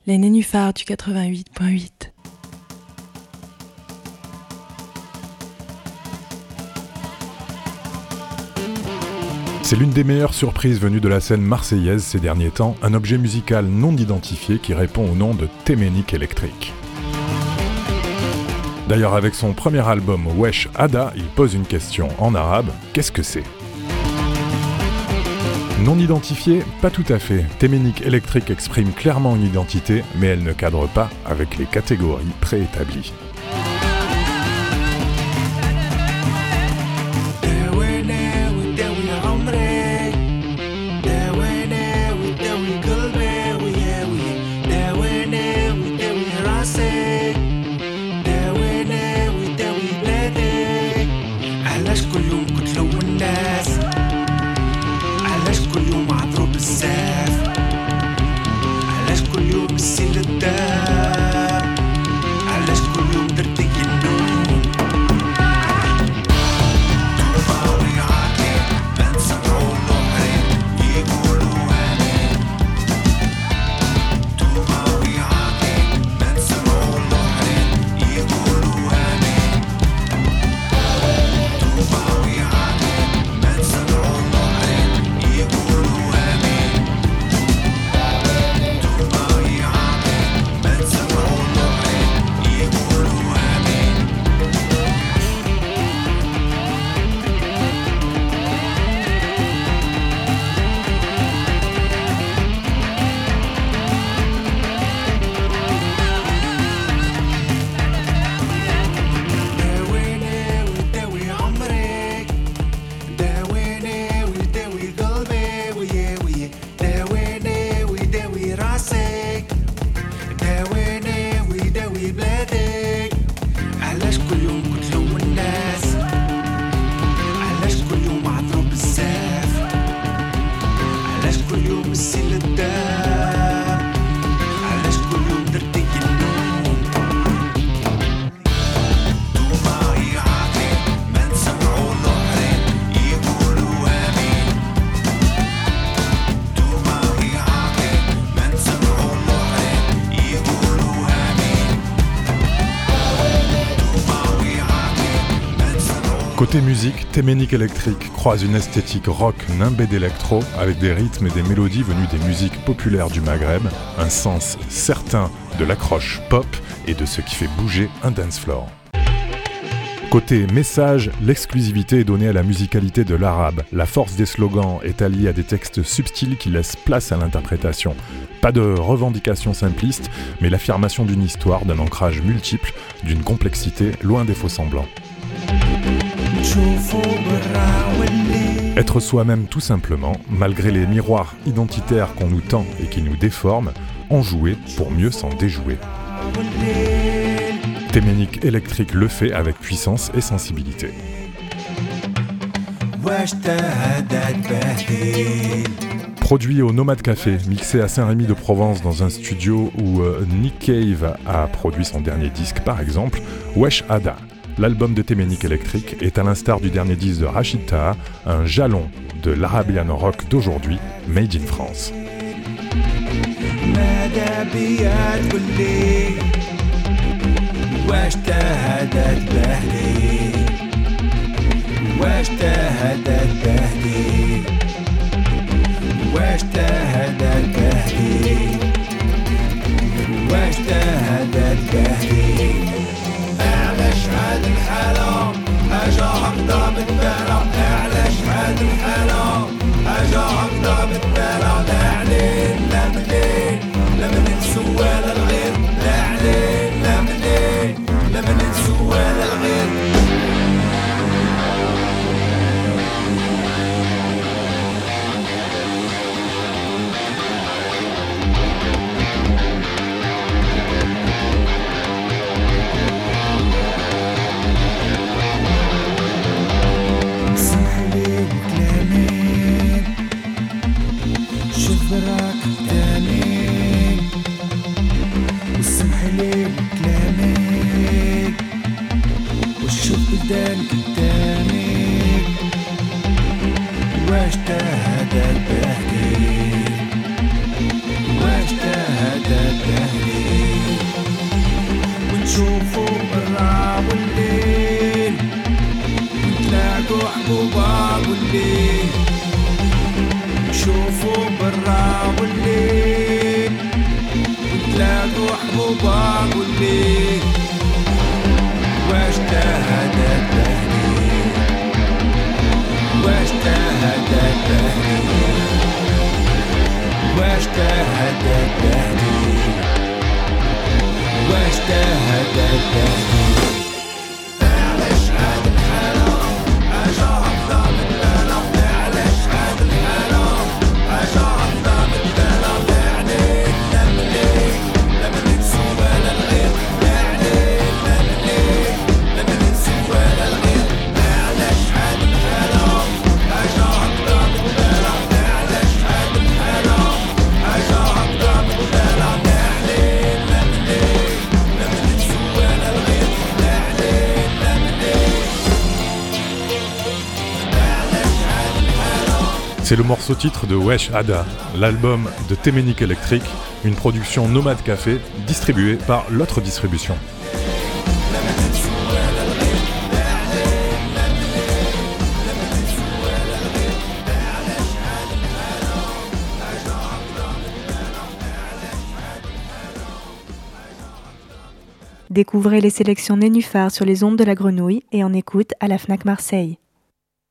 Les nénuphars du 88.8. C'est l'une des meilleures surprises venues de la scène marseillaise ces derniers temps, un objet musical non identifié qui répond au nom de Téménique Electric. D'ailleurs, avec son premier album Wesh Ada, il pose une question en arabe, qu'est-ce que c'est ? Non identifié, pas tout à fait. Téménique Electric exprime clairement une identité, mais elle ne cadre pas avec les catégories préétablies. Côté musique, Téménique Electric croise une esthétique rock nimbée d'électro avec des rythmes et des mélodies venues des musiques populaires du Maghreb, un sens certain de l'accroche pop et de ce qui fait bouger un dance floor. Côté message, l'exclusivité est donnée à la musicalité de l'arabe. La force des slogans est alliée à des textes subtils qui laissent place à l'interprétation. Pas de revendication simpliste, mais l'affirmation d'une histoire, d'un ancrage multiple, d'une complexité loin des faux-semblants. Être soi-même tout simplement, malgré les miroirs identitaires qu'on nous tend et qui nous déforment, en jouer pour mieux s'en déjouer. Téménique Electric le fait avec puissance et sensibilité. Produit au Nomade Café, mixé à Saint-Rémy-de-Provence dans un studio où Nick Cave a produit son dernier disque par exemple, Wesh Ada. L'album de Téménique Electric est à l'instar du dernier disque de Rachid Taha, un jalon de l'Arabian rock d'aujourd'hui, made in France. اعلى شهاد الحالة حاجة هكذا بالبالة اعلى شهاد الحالة حاجة هكذا بالبالة لا علين لا منين لا منين سوال الغير لا علين لا منين لا منين سوال الغير قدامك واش تهدى البهدي واش تهدى البهدي وقفوا برا والليل وتلاقوا حبوبا والليل واش تهدى التهديد واش تهدى التهديد واش تهدى التهديد واش تهدى التهديد علاش هاد الحالة حاجة هكذا مدلالة علاش هاد الحالة حاجة هكذا مدلالة يعني لا مليك لا مليك سوى لا الغير يعني لا مليك لا مليك سوى لا الغير علاش هاد الحالة حاجة هكذا مدلالة علاش هاد الحالة حاجة هكذا مدلالة يعني لا مليك لا مليك سوى لا الغير يعني لا مليك. C'est le morceau titre de Wesh Ada, l'album de Téménique Electric, une production Nomade Café distribuée par l'autre distribution. Découvrez les sélections Nénuphar sur les ondes de la Grenouille et en écoute à la Fnac Marseille.